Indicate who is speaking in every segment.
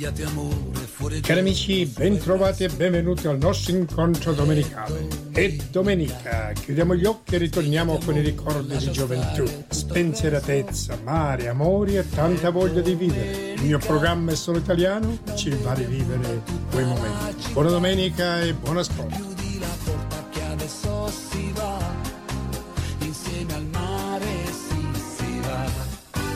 Speaker 1: svegliate amore fuori.
Speaker 2: Cari amici, ben trovati e benvenuti al nostro incontro domenicale. È domenica, chiudiamo gli occhi e ritorniamo con i ricordi di gioventù, spensieratezza, mare, amori e tanta voglia di vivere. Il mio programma è solo italiano, ci va di vivere quei momenti. Buona domenica e buon ascolto.
Speaker 1: Chiudi la porta che adesso si va, insieme al mare si va.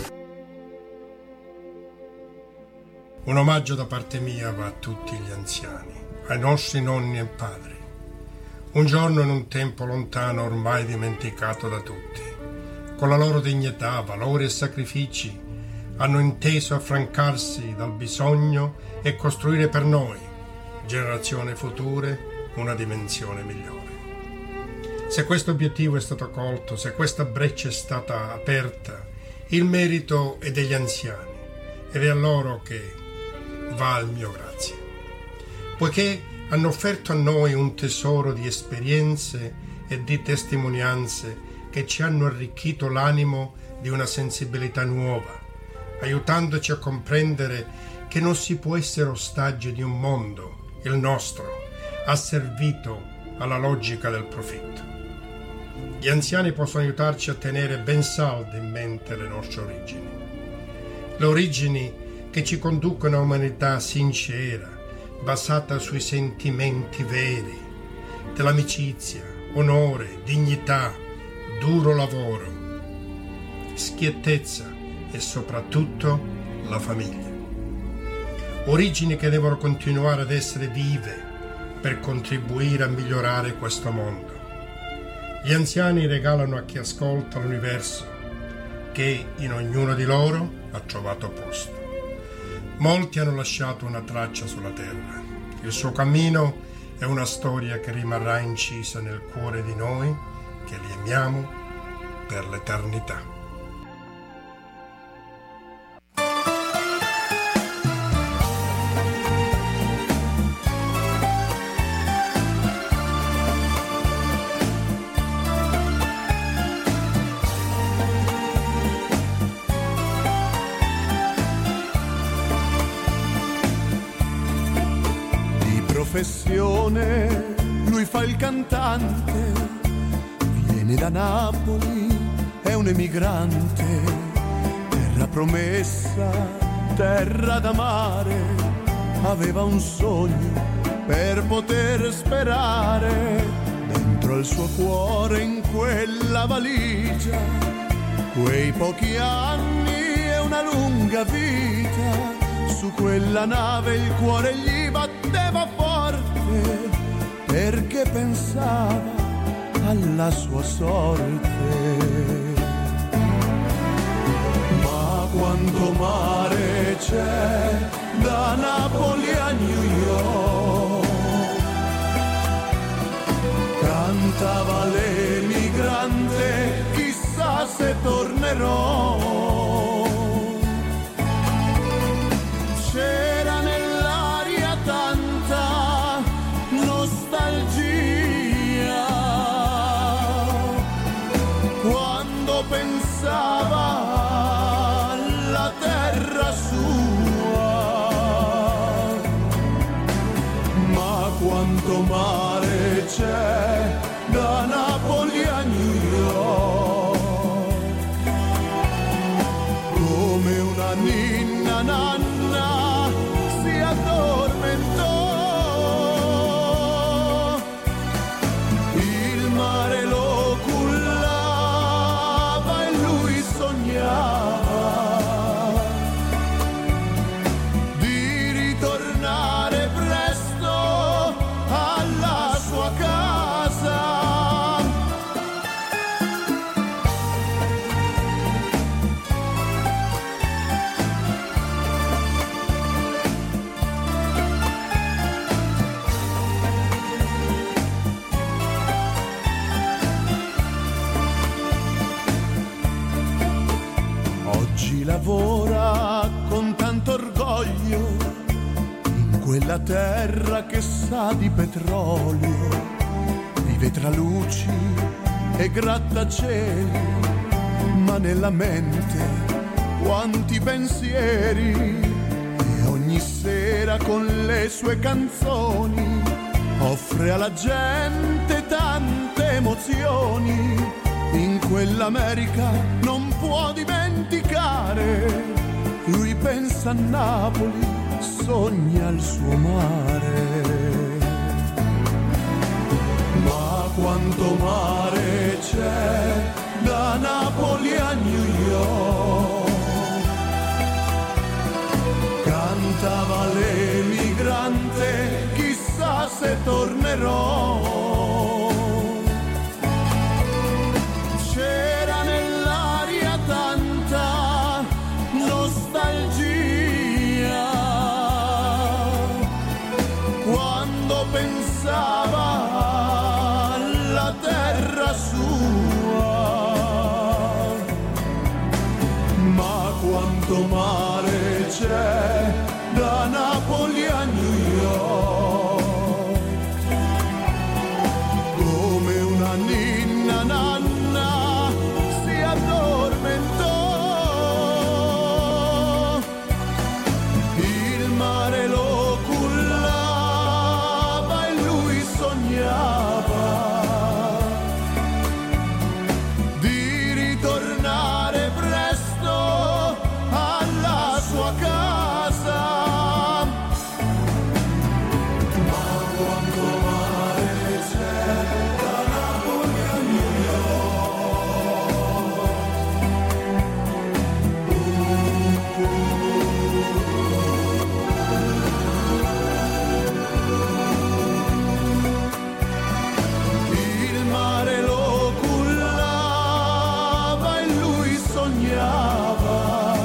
Speaker 3: Un omaggio da parte mia va a tutti gli anziani, ai nostri nonni e padri. Un giorno in un tempo lontano ormai dimenticato da tutti, con la loro dignità, valori e sacrifici, hanno inteso affrancarsi dal bisogno e costruire per noi, generazioni future, una dimensione migliore. Se questo obiettivo è stato colto, se questa breccia è stata aperta, il merito è degli anziani ed è a loro che va il mio grazie, poiché hanno offerto a noi un tesoro di esperienze e di testimonianze che ci hanno arricchito l'animo di una sensibilità nuova, aiutandoci a comprendere che non si può essere ostaggi di un mondo, il nostro, asservito alla logica del profitto. Gli anziani possono aiutarci a tenere ben salde in mente le nostre origini. Le origini che ci conducono a un'umanità sincera, basata sui sentimenti veri, dell'amicizia, onore, dignità, duro lavoro, schiettezza e soprattutto la famiglia. Origini che devono continuare ad essere vive per contribuire a migliorare questo mondo. Gli anziani regalano a chi ascolta l'universo che in ognuno di loro ha trovato posto. Molti hanno lasciato una traccia sulla terra. Il suo cammino è una storia che rimarrà incisa nel cuore di noi, che li amiamo per l'eternità.
Speaker 4: Professione, lui fa il cantante, viene da Napoli, è un emigrante, terra promessa, terra da mare, aveva un sogno per poter sperare, dentro al suo cuore in quella valigia, quei pochi anni e una lunga vita. Su quella nave il cuore gli batteva forte perché pensava alla sua sorte. Ma quanto mare c'è da Napoli a New York, cantava l'emigrante, chissà se tornerò. C'era nell'aria tanta nostalgia quando pensava alla terra sua. Ma quanto mare c'è da Napoli a New York, come una ninna nanna si addormentò, il mare lo cullava e lui sognava di ritornare presto alla sua casa. Lavora con tanto orgoglio in quella terra che sa di petrolio, vive tra luci e grattacieli, ma nella mente quanti pensieri, e ogni ogni sera con le sue canzoni offre alla gente tante emozioni. In quell'America non può dimenticare, lui pensa a Napoli, sogna il suo mare. Ma quanto mare c'è da Napoli a New York, cantava l'emigrante, chissà se tornerò. C'era nell'aria tanta nostalgia quando pensava alla terra sua. Ma quanto mare c'è da Napoli a New York, come una ninna nanna si addormentò, il mare lo cullava e lui sognava di ritornare presto alla sua casa. Ma quanto mare c'è da Napoli a New il mare lo cullava e lui sognava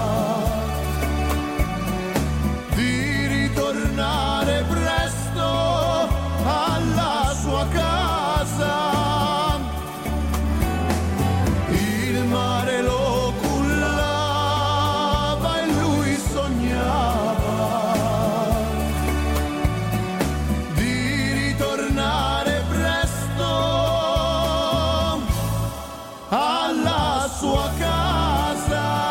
Speaker 4: di ritornare presto alla sua casa. Il mare lo cullava e lui sognava di ritornare presto alla sua casa.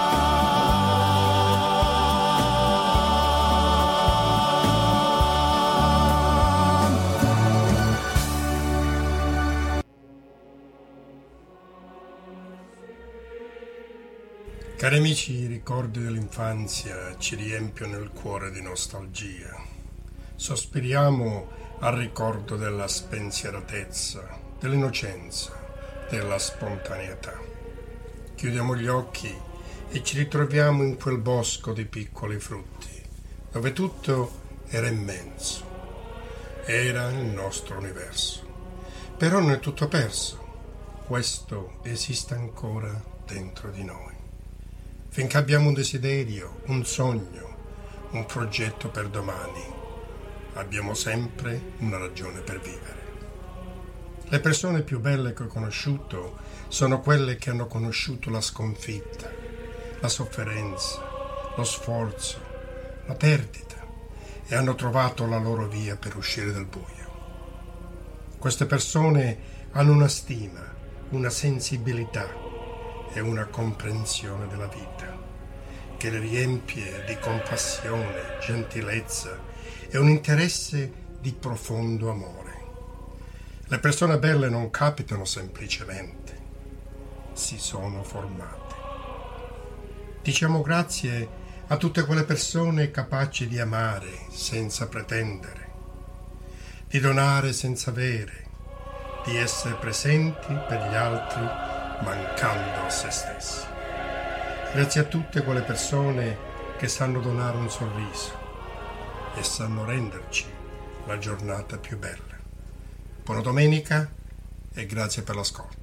Speaker 3: Cari amici, i ricordi dell'infanzia ci riempiono il cuore di nostalgia. Sospiriamo al ricordo della spensieratezza, dell'innocenza, della spontaneità. Chiudiamo gli occhi e ci ritroviamo in quel bosco di piccoli frutti, dove tutto era immenso. Era il nostro universo. Però non è tutto perso. Questo esiste ancora dentro di noi. Finché abbiamo un desiderio, un sogno, un progetto per domani, abbiamo sempre una ragione per vivere. Le persone più belle che ho conosciuto sono quelle che hanno conosciuto la sconfitta, la sofferenza, lo sforzo, la perdita e hanno trovato la loro via per uscire dal buio. Queste persone hanno una stima, una sensibilità e una comprensione della vita che le riempie di compassione, gentilezza e un interesse di profondo amore. Le persone belle non capitano semplicemente, si sono formate. Diciamo grazie a tutte quelle persone capaci di amare senza pretendere, di donare senza avere, di essere presenti per gli altri mancando a se stessi. Grazie a tutte quelle persone che sanno donare un sorriso e sanno renderci la giornata più bella. Buona domenica e grazie per l'ascolto.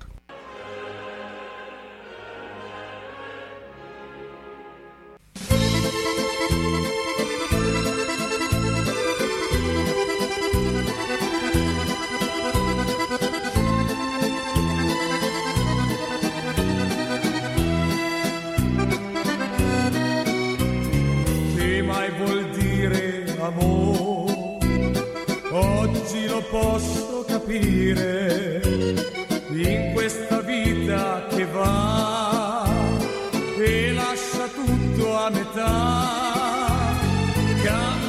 Speaker 5: Oggi lo posso capire, in questa vita che va e lascia tutto a metà.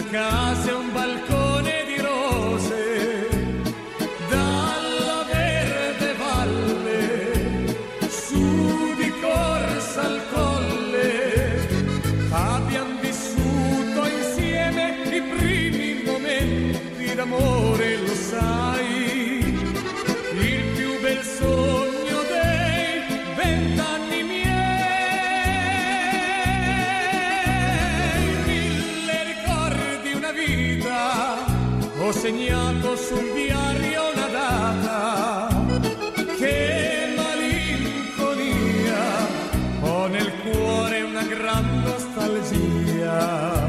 Speaker 5: casa e un balcone di rose, dalla verde valle, su di Corsa al Colle, abbiamo vissuto insieme i primi momenti d'amore, lo sai, il più bel sogno dei 20 anni miei. Ho segnato sul diario una data, che malinconia, ho nel cuore una gran nostalgia.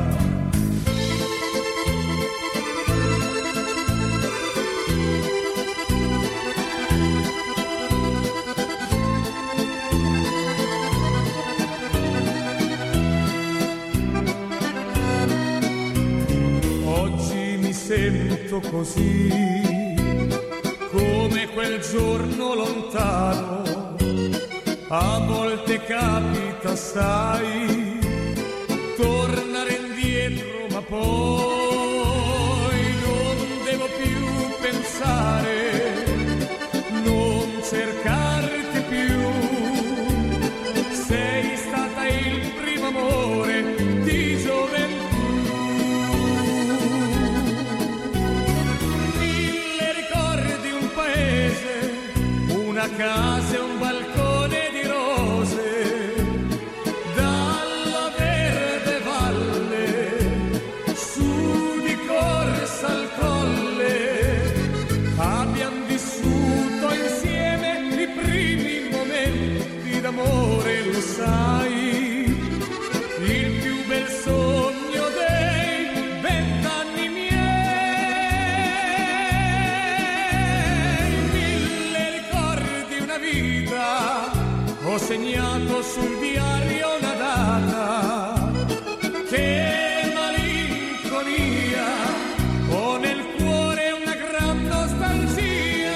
Speaker 5: Sento così come quel giorno lontano, a volte capita, sai, tornare indietro, ma poi non devo più pensare, non cercarti più, sei stata il primo amore di gioventù. Una casa e un balcone di rose, dalla verde valle, su di Corsa al Colle, abbiamo vissuto insieme i primi momenti d'amore, lo sai, il più bel sogno dei 20 anni miei. Ho segnato sul diario una data, che malinconia, ho nel cuore una gran nostalgia.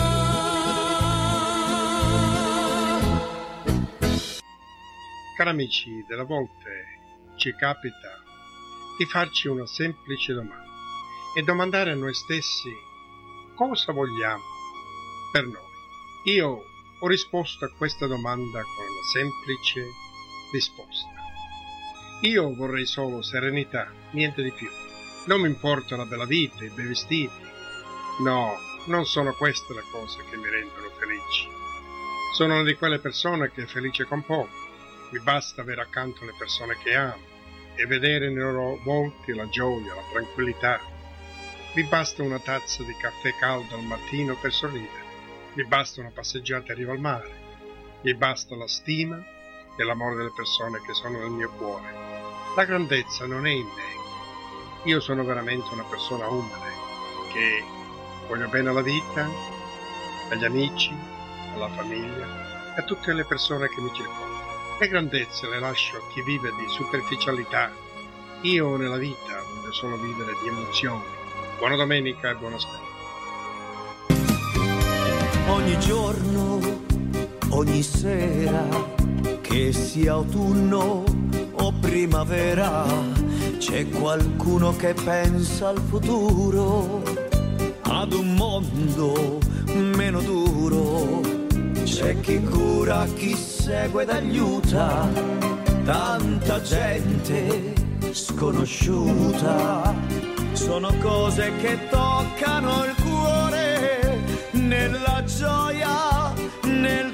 Speaker 3: Cari amici, delle volte ci capita di farci una semplice domanda e domandare a noi stessi cosa vogliamo per noi. Io ho risposto a questa domanda con una semplice risposta. Io vorrei solo serenità, niente di più. Non mi importa la bella vita, i bei vestiti. No, non sono queste le cose che mi rendono felici. Sono una di quelle persone che è felice con poco. Mi basta avere accanto le persone che amo e vedere nei loro volti la gioia, la tranquillità. Mi basta una tazza di caffè caldo al mattino per sorridere. Mi basta una passeggiata in riva al mare, mi basta la stima e l'amore delle persone che sono nel mio cuore. La grandezza non è in me. Io sono veramente una persona umile, che voglio bene alla vita, agli amici, alla famiglia e a tutte le persone che mi circondano. Le grandezze le lascio a chi vive di superficialità. Io nella vita voglio solo vivere di emozioni. Buona domenica e buon ascolto.
Speaker 4: Ogni giorno, ogni sera, che sia autunno o primavera, c'è qualcuno che pensa al futuro, ad un mondo meno duro. C'è chi cura, chi segue ed aiuta, tanta gente sconosciuta. Sono cose che toccano il cuore, nella gioia, nel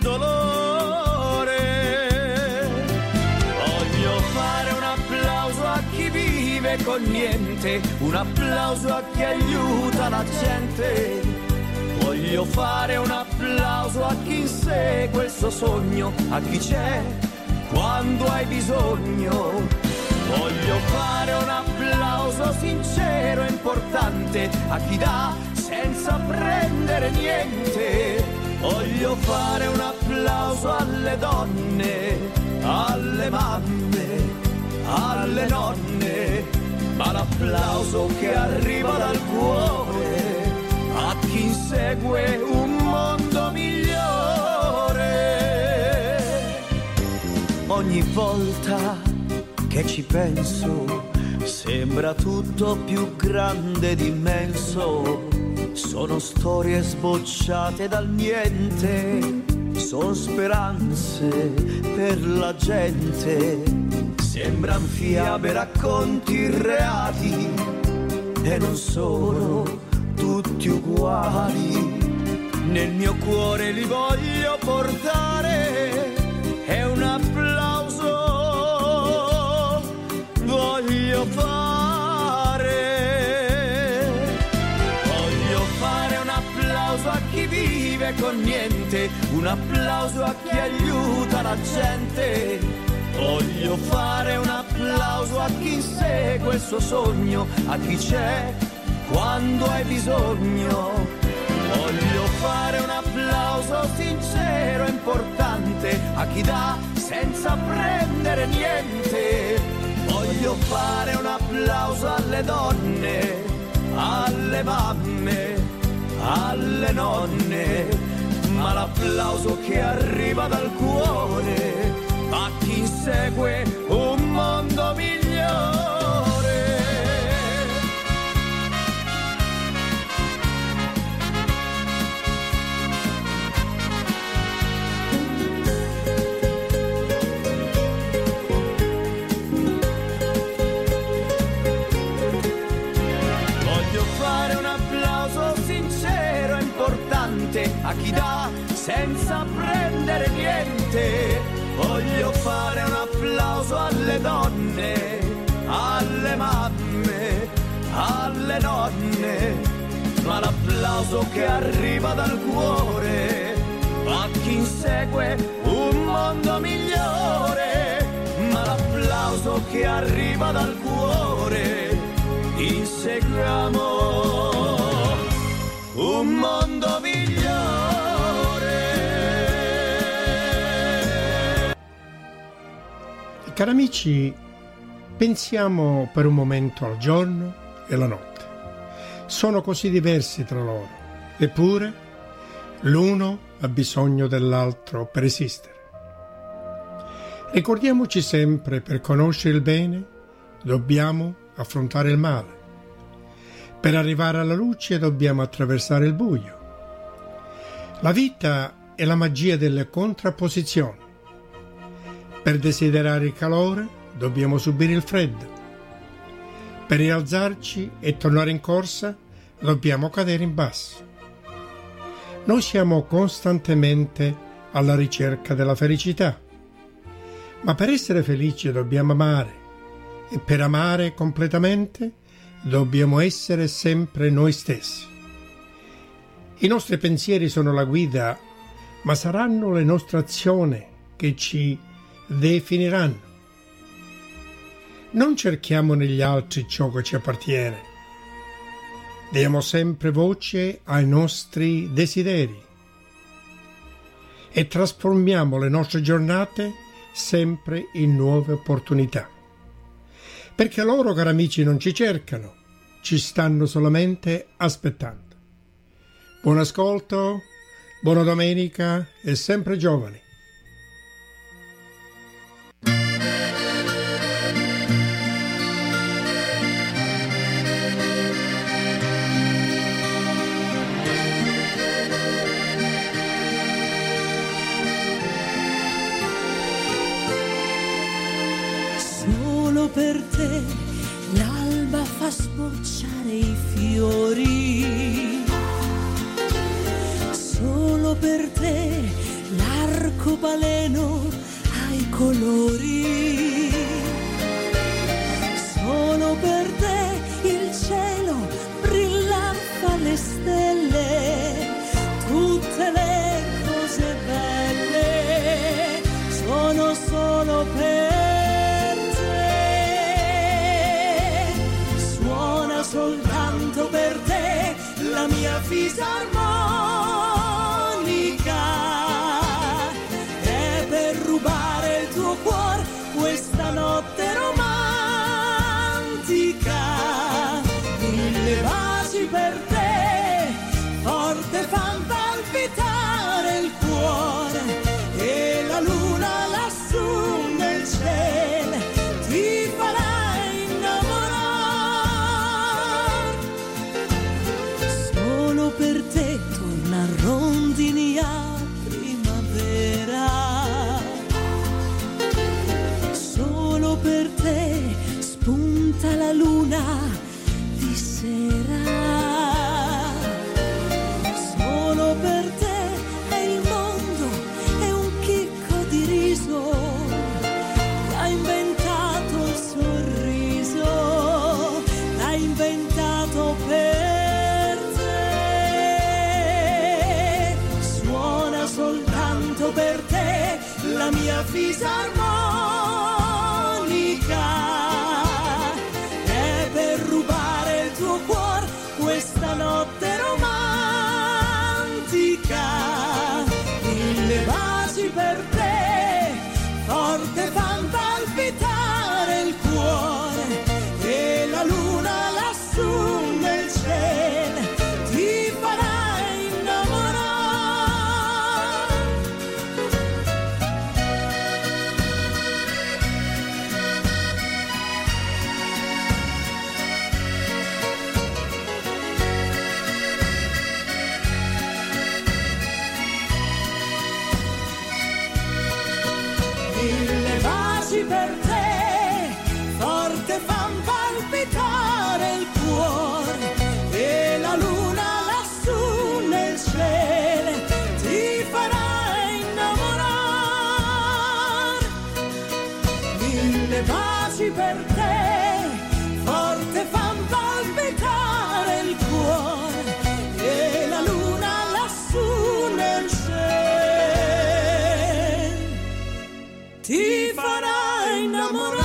Speaker 4: dolore. Voglio fare un applauso a chi vive con niente, un applauso a chi aiuta la gente. Voglio fare un applauso a chi insegue il suo sogno, a chi c'è quando hai bisogno. Voglio fare un applauso sincero e importante a chi dà senza prendere niente. Voglio fare un applauso alle donne, alle mamme, alle nonne, ma l'applauso che arriva dal cuore a chi insegue un mondo migliore. Ogni volta che ci penso Sembra tutto più grande ed immenso, sono storie sbocciate dal niente, sono speranze per la gente, sembran fiabe, racconti irreali e non sono tutti uguali. Nel mio cuore li voglio portare e un applauso voglio fare. Voglio fare un applauso a chi vive con niente, un applauso a chi aiuta la gente. Voglio fare un applauso a chi insegue il suo sogno, a chi c'è quando hai bisogno. Voglio fare un applauso sincero e importante a chi dà senza prendere niente. Voglio fare un applauso alle donne, alle mamme, alle nonne, ma l'applauso che arriva dal cuore a chi insegue un mondo migliore. A chi dà senza prendere niente. Voglio fare un applauso alle donne, alle mamme, alle nonne, ma l'applauso che arriva dal cuore a chi insegue un mondo migliore. Ma l'applauso che arriva dal cuore, inseguiamo un mondo migliore.
Speaker 2: Cari amici, pensiamo per un momento al giorno e la notte. Sono così diversi tra loro, eppure l'uno ha bisogno dell'altro per esistere. Ricordiamoci sempre, per conoscere il bene dobbiamo affrontare il male. Per arrivare alla luce dobbiamo attraversare il buio. La vita è la magia delle contrapposizioni. Per desiderare il calore dobbiamo subire il freddo. Per rialzarci e tornare in corsa dobbiamo cadere in basso. Noi siamo costantemente alla ricerca della felicità, ma per essere felici dobbiamo amare, e per amare completamente dobbiamo essere sempre noi stessi. I nostri pensieri sono la guida, ma saranno le nostre azioni che ci definiranno. Non cerchiamo negli altri ciò che ci appartiene. Diamo sempre voce ai nostri desideri e trasformiamo le nostre giornate sempre in nuove opportunità. Perché loro, cari amici, non ci cercano, ci stanno solamente aspettando. Buon ascolto, buona domenica e sempre giovani.
Speaker 6: Solo per te l'alba fa sbocciare i fiori, solo per te l'arcobaleno ha i colori, solo per te il cielo brilla fra le stelle, tutte le cose belle sono solo per soltanto per te la mia fisarmonica, è per rubare il tuo cuore questa notte romantica. Mille baci per te, luna di sera. Solo per te è il mondo, è un chicco di riso che ha inventato il sorriso, l'ha inventato per te. Suona soltanto per te la mia fisarmonica, è per rubare il tuo cuore questa notte romantica. Mille baci per te, forte fan palpitare il cuore, e la luna lassù nel cielo ti farà innamorare. Mille baci per te, forte fan palpitare il cuore, e la luna lassù nel cielo ti farà innamorare. Mille baci per te, forte fan palpitare il cuore, e la luna lassù nel cielo ti farà innamorare.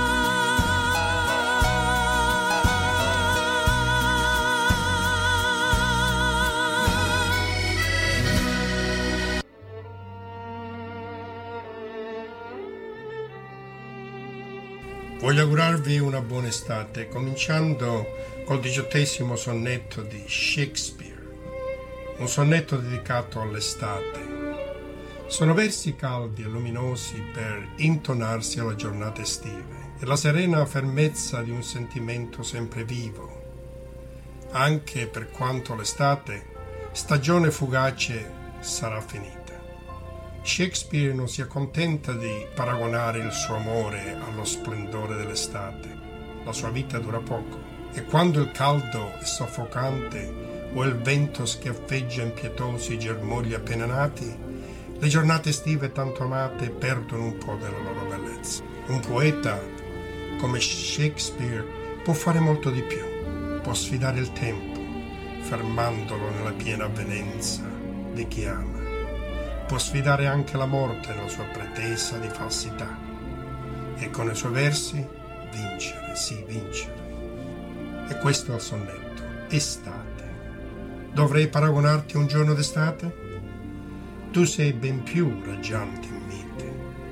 Speaker 3: Voglio augurarvi una buona estate, cominciando col 18° sonnetto di Shakespeare, un sonnetto dedicato all'estate. Sono versi caldi e luminosi per intonarsi alle giornate estive e la serena fermezza di un sentimento sempre vivo, anche per quanto l'estate, stagione fugace, sarà finita. Shakespeare non si accontenta di paragonare il suo amore allo splendore dell'estate. La sua vita dura poco e quando il caldo è soffocante o il vento schiaffeggia impietosi germogli appena nati, le giornate estive tanto amate perdono un po' della loro bellezza. Un poeta come Shakespeare può fare molto di più. Può sfidare il tempo, fermandolo nella piena avvenenza di chi ama. Può sfidare anche la morte nella sua pretesa di falsità. E con i suoi versi vincere, sì, vincere. E questo è il sonnetto. Estate. Dovrei paragonarti a un giorno d'estate? Tu sei ben più raggiante in mite.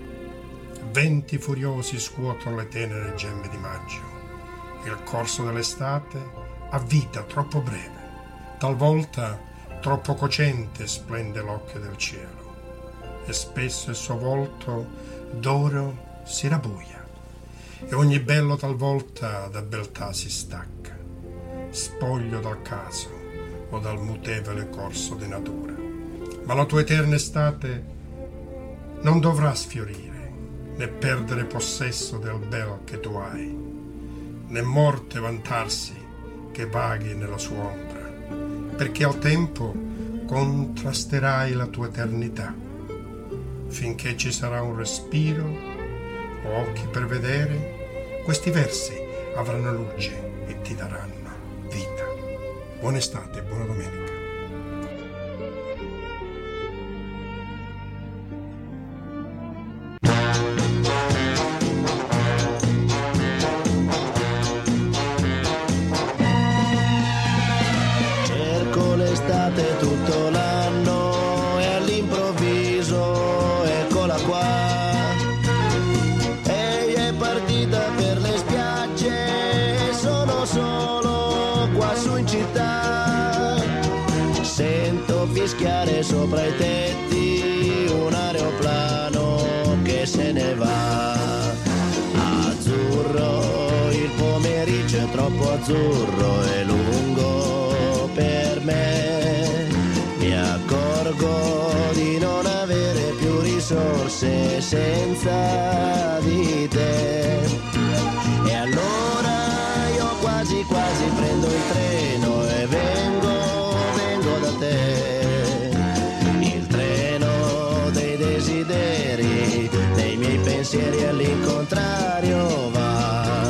Speaker 3: Venti furiosi scuotono le tenere gemme di maggio. Il corso dell'estate ha vita troppo breve. Talvolta troppo cocente splende l'occhio del cielo. E spesso il suo volto d'oro si rabbuia. E ogni bello talvolta da beltà si stacca, spoglio dal caso o dal mutevole corso di natura. Ma la tua eterna estate non dovrà sfiorire, né perdere possesso del bel che tu hai, né morte vantarsi che vaghi nella sua ombra, perché al tempo contrasterai la tua eternità, finché ci sarà un respiro o occhi per vedere, questi versi avranno luce e ti daranno vita. Buona estate e buona domenica.
Speaker 7: Tutto l'anno e all'improvviso eccola qua, e è partita per le spiagge, sono solo qua su in città, sento fischiare sopra i tetti un aeroplano che se ne va. Azzurro, il pomeriggio è troppo azzurro e lungo per me. Mi accorgo di non avere più risorse senza di te. E allora io guardo desideri, nei miei pensieri all'incontrario va.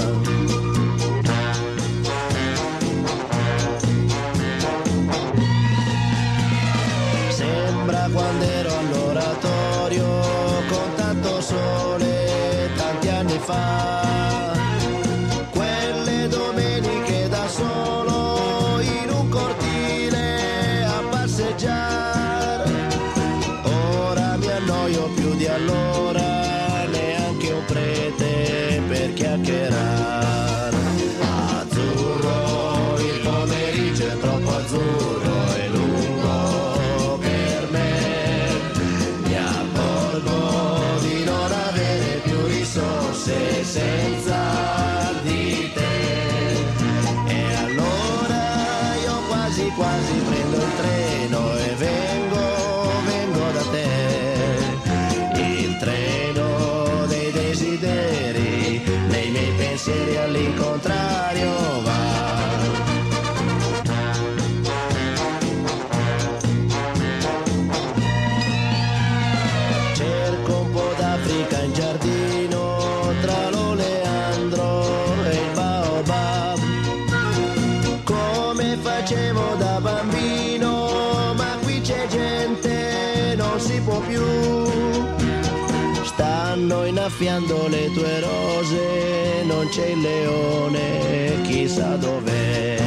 Speaker 7: Sembra quando ero all'oratorio con tanto sole tanti anni fa, quelle domeniche da solo in un cortile a passeggiare. Ora mi annoio più di allora, neanche un prete per chiacchierare. Azzurro, il pomeriggio è troppo azzurro e lungo per me. Mi accorgo di non avere più risorse senza di te. E allora io quasi quasi prendo il treno e vengo da te. Il treno dei desideri, nei miei pensieri all'incontrario va. Cerco un po' d'Africa in giardino, tra l'oleandro e il baobab, come facevo da bambino, ma qui c'è gente, non si può più. Stanno innaffiando le tue rose, non c'è il leone, chissà dov'è.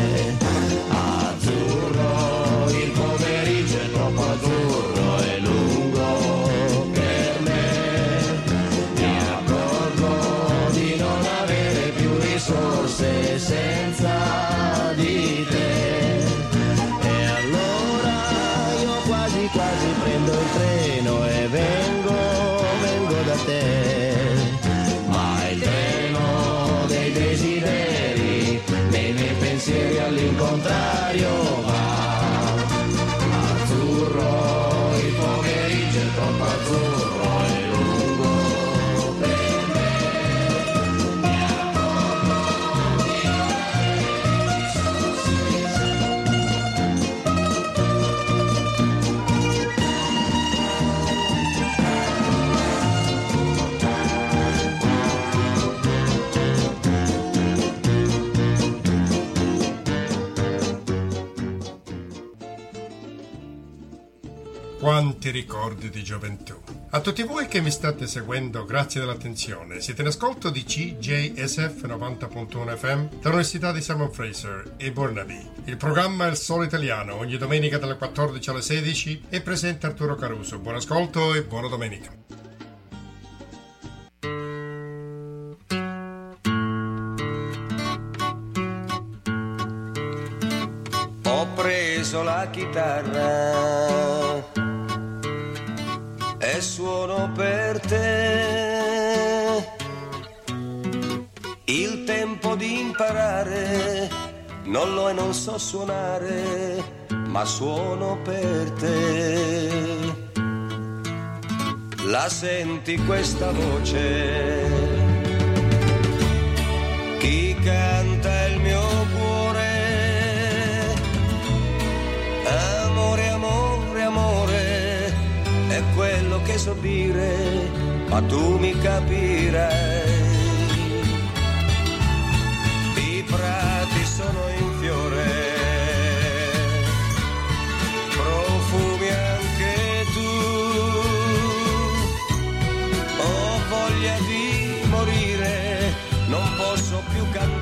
Speaker 7: Azzurro, il pomeriggio è troppo azzurro e lungo per me. Mi accorgo di non avere più risorse senza di te. E allora io quasi quasi prendo il treno e vengo da te. Ma il treno dei desideri, nei miei pensieri all'incontrario va. Azzurro, il pomeriggio è troppo azzurro e lungo per me. Mi accorgo di non avere risorse.
Speaker 3: Quanti ricordi di gioventù. A tutti voi che mi state seguendo, grazie dell'attenzione. Siete in ascolto di CJSF 90.1 FM dall'Università di Simon Fraser e Burnaby. Il programma è Il Solo Italiano, ogni domenica dalle 14 alle 16 e presenta Arturo Caruso. Buon ascolto e buona domenica.
Speaker 8: Ho preso la chitarra e suono per te. Il tempo di imparare non lo è, non so suonare, ma suono per te. La senti questa voce? Chi canta il mio cuore? Amore, amore, amore, è quello che so dire, ma tu mi capirai. I prati sono in fiore, profumi anche tu. Ho voglia di morire, non posso più cantare.